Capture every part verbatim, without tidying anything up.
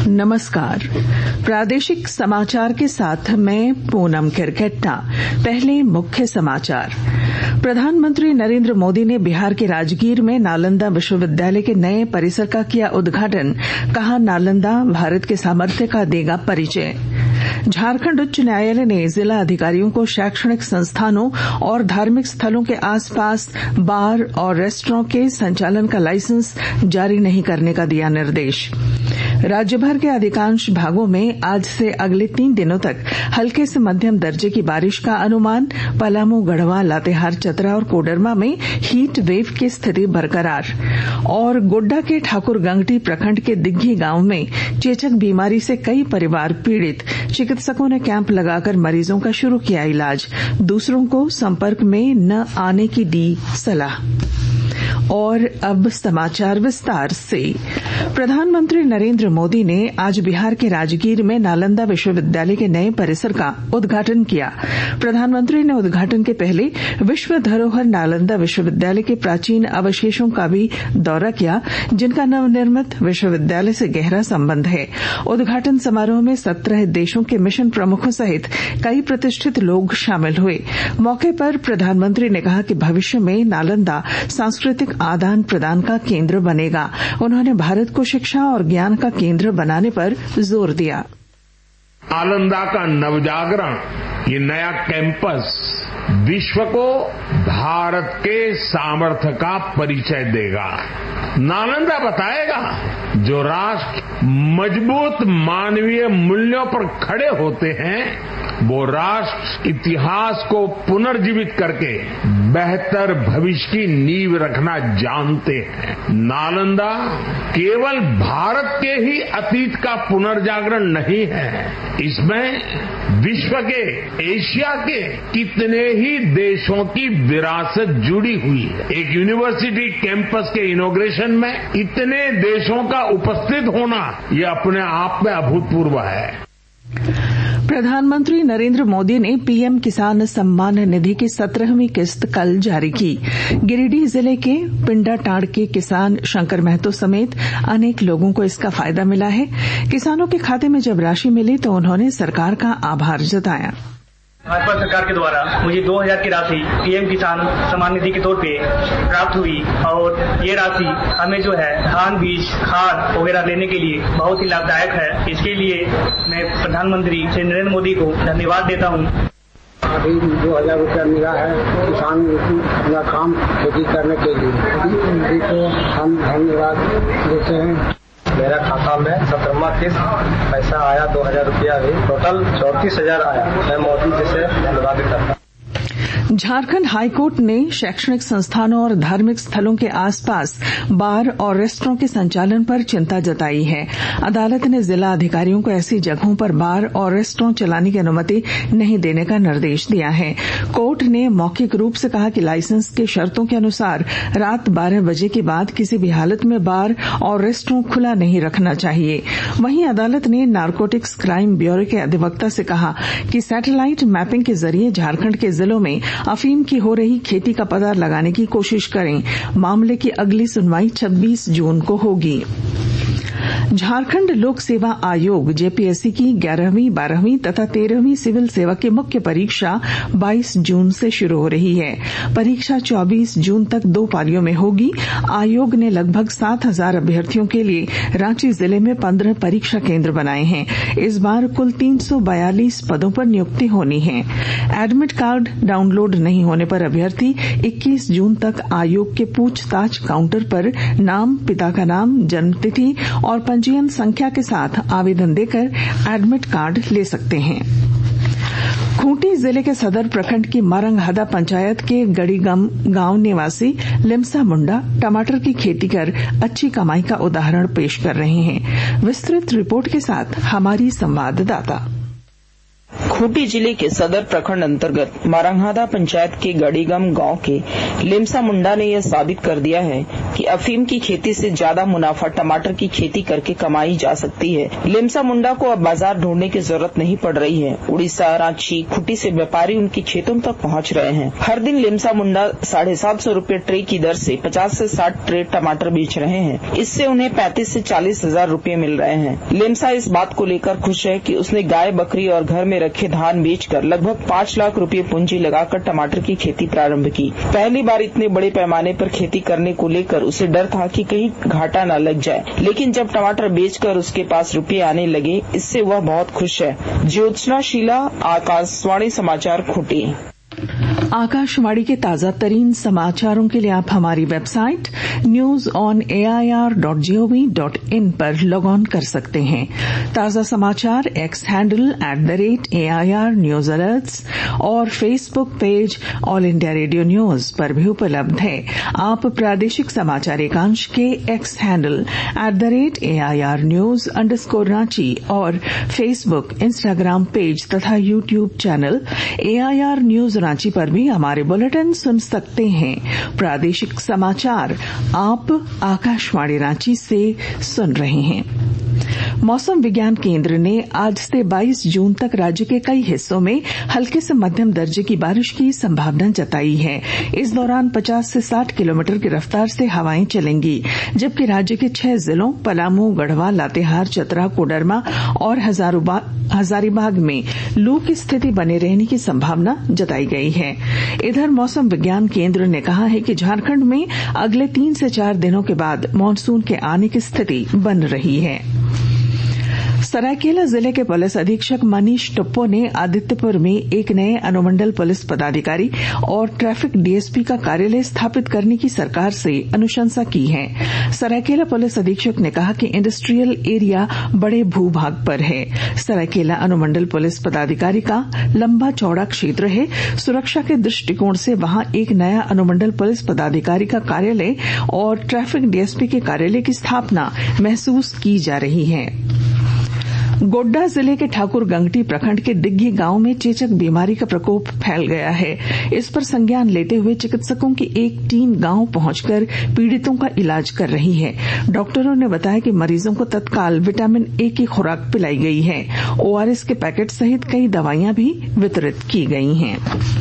नमस्कार। प्रादेशिक समाचार के साथ मैं पूनम किरकेट्टा। पहले मुख्य समाचार। प्रधानमंत्री नरेंद्र मोदी ने बिहार के राजगीर में नालंदा विश्वविद्यालय के नए परिसर का किया उद्घाटन। कहा, नालंदा भारत के सामर्थ्य का देगा परिचय। झारखंड उच्च न्यायालय ने जिला अधिकारियों को शैक्षणिक संस्थानों और धार्मिक स्थलों के आसपास बार और रेस्टोरेंट के संचालन का लाइसेंस जारी नहीं करने का दिया निर्देश। राज्यभर के अधिकांश भागों में आज से अगले तीन दिनों तक हल्के से मध्यम दर्जे की बारिश का अनुमान। पलामू, गढ़वा, लातेहार, चतरा और कोडरमा में हीट वेव की स्थिति बरकरार। और गोड्डा के ठाकुरगंगटी प्रखंड के दिग्घी गांव में चेचक बीमारी से कई परिवार पीड़ित। चिकित्सकों ने कैंप लगाकर मरीजों का शुरू किया इलाज। दूसरों को संपर्क में न आने की दी सलाह। और अब समाचार विस्तार से। प्रधानमंत्री नरेंद्र मोदी ने आज बिहार के राजगीर में नालंदा विश्वविद्यालय के नए परिसर का उद्घाटन किया। प्रधानमंत्री ने उद्घाटन के पहले विश्व धरोहर नालंदा विश्वविद्यालय के प्राचीन अवशेषों का भी दौरा किया, जिनका नवनिर्मित विश्वविद्यालय से गहरा संबंध है। उद्घाटन समारोह में सत्रह देशों के मिशन प्रमुखों सहित कई प्रतिष्ठित लोग शामिल हुए। मौके पर प्रधानमंत्री ने कहा कि भविष्य में नालंदा सांस्कृतिक आदान प्रदान का केंद्र बनेगा। उन्होंने भारत को शिक्षा और ज्ञान का केंद्र बनाने पर जोर दिया। नालंदा का नवजागरण, ये नया कैंपस विश्व को भारत के सामर्थ्य का परिचय देगा। नालंदा बताएगा, जो राष्ट्र मजबूत मानवीय मूल्यों पर खड़े होते हैं, वो राष्ट्र इतिहास को पुनर्जीवित करके बेहतर भविष्य की नींव रखना जानते हैं। नालंदा केवल भारत के ही अतीत का पुनर्जागरण नहीं है, इसमें विश्व के, एशिया के कितने ही देशों की विरासत जुड़ी हुई है। एक यूनिवर्सिटी कैंपस के इनॉग्रेशन में इतने देशों का उपस्थित होना, ये अपने आप में अभूतपूर्व है। प्रधानमंत्री नरेंद्र मोदी ने पीएम किसान सम्मान निधि की सत्रहवीं किस्त कल जारी की। गिरिडीह जिले के पिंडाटांड़ के किसान शंकर महतो समेत अनेक लोगों को इसका फायदा मिला है। किसानों के खाते में जब राशि मिली तो उन्होंने सरकार का आभार जताया। भाजपा सरकार के द्वारा मुझे दो हज़ार की राशि पीएम किसान सम्मान निधि के तौर पे प्राप्त हुई और ये राशि हमें जो है धान, बीज, खाद वगैरह लेने के लिए बहुत ही लाभदायक है। इसके लिए मैं प्रधानमंत्री श्री नरेंद्र मोदी को धन्यवाद देता हूँ। अभी दो हजार रुपया मिला है किसान अपना काम खेती करने के लिए, तो हम धन्यवाद देते हैं। मेरा खाता में सत्रहवां किस्त पैसा आया, दो हजार रुपया भी टोटल चौंतीस हजार आया। मैं मोदी जी से धन्यवाद करता हूँ। झारखंड हाईकोर्ट ने शैक्षणिक संस्थानों और धार्मिक स्थलों के आसपास बार और रेस्टोरेंट के संचालन पर चिंता जताई है। अदालत ने जिला अधिकारियों को ऐसी जगहों पर बार और रेस्टोरेंट चलाने की अनुमति नहीं देने का निर्देश दिया है। कोर्ट ने मौखिक रूप से कहा कि लाइसेंस की शर्तों के अनुसार रात बारह बजे के बाद किसी भी हालत में बार और रेस्टोरेंट खुला नहीं रखना चाहिए। वहीं अदालत ने नारकोटिक्स क्राइम ब्यूरो के अधिवक्ता से कहा कि सैटेलाइट मैपिंग के जरिए झारखंड के जिलों में अफीम की हो रही खेती का पता लगाने की कोशिश करें। मामले की अगली सुनवाई छब्बीस जून को होगी। झारखंड लोक सेवा आयोग जेपीएससी की ग्यारहवीं, बारहवीं तथा तेरहवीं सिविल सेवा की मुख्य परीक्षा बाईस जून से शुरू हो रही है। परीक्षा चौबीस जून तक दो पालियों में होगी। आयोग ने लगभग सात हजार अभ्यर्थियों के लिए रांची जिले में पंद्रह परीक्षा केंद्र बनाए हैं। इस बार कुल तीन सौ बयालीस पदों पर नियुक्ति होनी है। एडमिट कार्ड डाउनलोड नहीं होने पर अभ्यर्थी इक्कीस जून तक आयोग के पूछताछ काउंटर पर नाम, पिता का नाम, जन्मतिथि और पंजीयन संख्या के साथ आवेदन देकर एडमिट कार्ड ले सकते हैं। खूंटी जिले के सदर प्रखंड की मारंगहदा पंचायत के गड़ीगम गांव निवासी लिम्सा मुंडा टमाटर की खेती कर अच्छी कमाई का उदाहरण पेश कर रहे हैं। विस्तृत रिपोर्ट के साथ हमारी संवाददाता। खूंटी जिले के सदर प्रखंड अंतर्गत मारंगहदा पंचायत के गड़ीगम गांव के लिम्सा मुंडा ने यह साबित कर दिया है कि अफीम की खेती से ज्यादा मुनाफा टमाटर की खेती करके कमाई जा सकती है। लिम्सा मुंडा को अब बाजार ढूंढने की जरूरत नहीं पड़ रही है। उड़ीसा, रांची, खूंटी से व्यापारी उनकी खेतों तक पहुंच रहे हैं। हर दिन लिम्सा मुंडा साढ़े सात सौ रूपये ट्रे की दर से पचास से साठ ट्रे टमाटर बेच रहे हैं। इससे उन्हें पैंतीस से चालीस हजार रूपये मिल रहे हैं। लिम्सा इस बात को लेकर खुश है कि उसने गाय, बकरी और घर में रखे धान बेचकर लगभग पाँच लाख रूपये पूंजी लगाकर टमाटर की खेती प्रारंभ की। पहली बार इतने बड़े पैमाने पर खेती करने को लेकर उसे डर था कि कहीं घाटा न लग जाए, लेकिन जब टमाटर बेचकर उसके पास रुपये आने लगे, इससे वह बहुत खुश है। ज्योत्सना शीला, आकाशवाणी समाचार, खूंटी। आकाशवाणी के ताजा तरीन समाचारों के लिए आप हमारी website news on A I R dot G O V dot in पर लॉग ऑन कर सकते हैं। ताजा समाचार X handle at the rate A I R news alerts और Facebook page All India Radio news पर भी उपलब्ध है। आप प्रादेशिक समाचार एकांश के X handle at the rate A I R news underscore Ranchi और फेसबुक, इंस्टाग्राम पेज तथा YouTube channel A I R news Ranchi पर भी हमारे बुलेटिन सुन सकते हैं। प्रादेशिक समाचार आप आकाशवाणी रांची से सुन रहे हैं। मौसम विज्ञान केंद्र ने आज से बाईस जून तक राज्य के कई हिस्सों में हल्के से मध्यम दर्जे की बारिश की संभावना जताई है। इस दौरान पचास से साठ किलोमीटर की रफ्तार से हवाएं चलेंगी, जबकि राज्य के छह जिलों पलामू, गढ़वा, लातेहार, चतरा, कोडरमा और हजारीबाग में लू की स्थिति बने रहने की संभावना जताई गई है। इधर मौसम विज्ञान केंद्र ने कहा है कि झारखंड में अगले तीन से चार दिनों के बाद मानसून के आने की स्थिति बन रही है। सरायकेला जिले के पुलिस अधीक्षक मनीष टुप्पो ने आदित्यपुर में एक नए अनुमंडल पुलिस पदाधिकारी और ट्रैफिक डीएसपी का कार्यालय स्थापित करने की सरकार से अनुशंसा की है। सरायकेला पुलिस अधीक्षक ने कहा कि इंडस्ट्रियल एरिया बड़े भूभाग पर है। सरायकेला अनुमंडल पुलिस पदाधिकारी का लंबा चौड़ा क्षेत्र है। सुरक्षा के दृष्टिकोण से वहां एक नया अनुमंडल पुलिस पदाधिकारी का कार्यालय और ट्रैफिक डीएसपी के कार्यालय की स्थापना महसूस की जा रही है। गोड्डा जिले के ठाकुर गंगटी प्रखंड के दिग्घी गांव में चेचक बीमारी का प्रकोप फैल गया है। इस पर संज्ञान लेते हुए चिकित्सकों की एक टीम गांव पहुंचकर पीड़ितों का इलाज कर रही है। डॉक्टरों ने बताया कि मरीजों को तत्काल विटामिन ए की खुराक पिलाई गई है। ओआरएस के पैकेट सहित कई दवाइयां भी वितरित की गई हैं।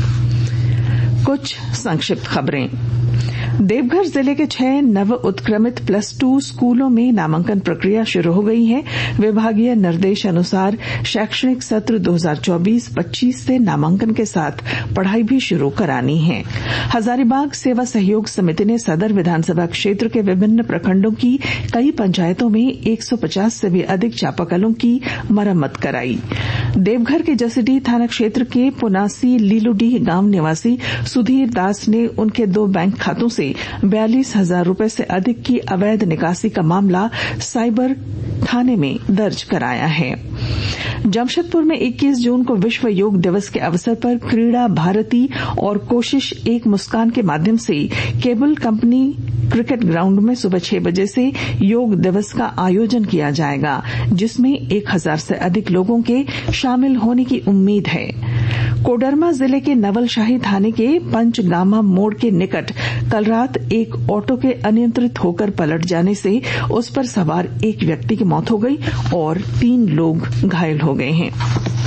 कुछ संक्षिप्त खबरें। देवघर जिले के छह नव उत्क्रमित प्लस टू स्कूलों में नामांकन प्रक्रिया शुरू हो गई है। विभागीय निर्देश अनुसार शैक्षणिक सत्र दो हज़ार चौबीस पच्चीस से नामांकन के साथ पढ़ाई भी शुरू करानी है। हजारीबाग सेवा सहयोग समिति ने सदर विधानसभा क्षेत्र के विभिन्न प्रखंडों की कई पंचायतों में एक सौ पचास से भी अधिक चापाकलों की मरम्मत कराई। देवघर के जसीडीह थाना क्षेत्र के पुनासी लीलुडीह गांव निवासी सुधीर दास ने उनके दो बैंक खातों से बयालीस हजार रूपये से अधिक की अवैध निकासी का मामला साइबर थाने में दर्ज कराया है। जमशेदपुर में इक्कीस जून को विश्व योग दिवस के अवसर पर क्रीड़ा भारती और कोशिश एक मुस्कान के माध्यम से केबल कंपनी क्रिकेट ग्राउंड में सुबह छह बजे से योग दिवस का आयोजन किया जाएगा, जिसमें एक हजार से अधिक लोगों के शामिल होने की उम्मीद है। कोडरमा जिले के नवलशाही थाने के पंचगामा मोड़ के निकट कल रात एक ऑटो के अनियंत्रित होकर पलट जाने से उस पर सवार एक व्यक्ति की मौत हो गई और तीन लोग घायल हो गए हैं।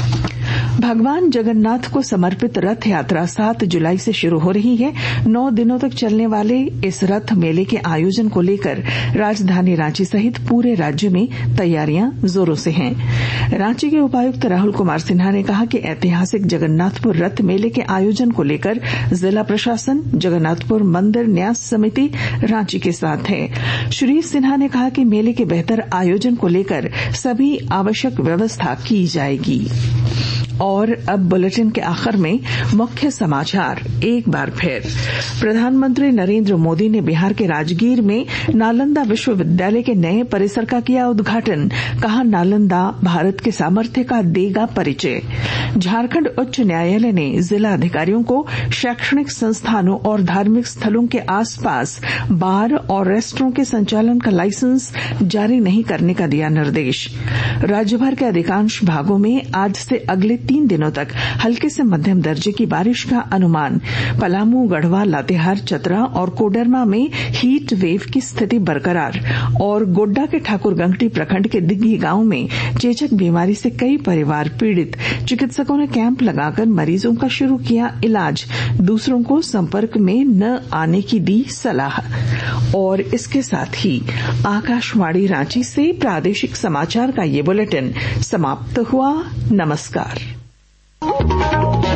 भगवान जगन्नाथ को समर्पित रथ यात्रा सात जुलाई से शुरू हो रही है। नौ दिनों तक चलने वाले इस रथ मेले के आयोजन को लेकर राजधानी रांची सहित पूरे राज्य में तैयारियां जोरों से हैं। रांची के उपायुक्त राहुल कुमार सिन्हा ने कहा कि ऐतिहासिक जगन्नाथपुर रथ मेले के आयोजन को लेकर जिला प्रशासन जगन्नाथपुर मंदिर न्यास समिति रांची के साथ है। श्री सिन्हा ने कहा कि मेले के बेहतर आयोजन को लेकर सभी आवश्यक व्यवस्था की जाएगी। और अब बुलेटिन के आखिर में मुख्य समाचार एक बार फिर। प्रधानमंत्री नरेंद्र मोदी ने बिहार के राजगीर में नालंदा विश्वविद्यालय के नए परिसर का किया उद्घाटन। कहा, नालंदा भारत के सामर्थ्य का देगा परिचय। झारखंड उच्च न्यायालय ने जिला अधिकारियों को शैक्षणिक संस्थानों और धार्मिक स्थलों के आसपास बार और रेस्टोरों के संचालन का लाइसेंस जारी नहीं करने का दिया निर्देश। राज्यभर के अधिकांश भागों में आज से अगले तीन दिनों तक हल्के से मध्यम दर्जे की बारिश का अनुमान। पलामू, गढ़वा, लातेहार, चतरा और कोडरमा में हीट वेव की स्थिति बरकरार। और गोड्डा के ठाकुरगंगटी प्रखंड के दिग्गी गांव में चेचक बीमारी से कई परिवार पीड़ित। चिकित्सकों ने कैंप लगाकर मरीजों का शुरू किया इलाज। दूसरों को संपर्क में न आने की दी सलाह। और इसके साथ ही आकाशवाणी रांची से प्रादेशिक समाचार का ये बुलेटिन समाप्त हुआ। नमस्कार।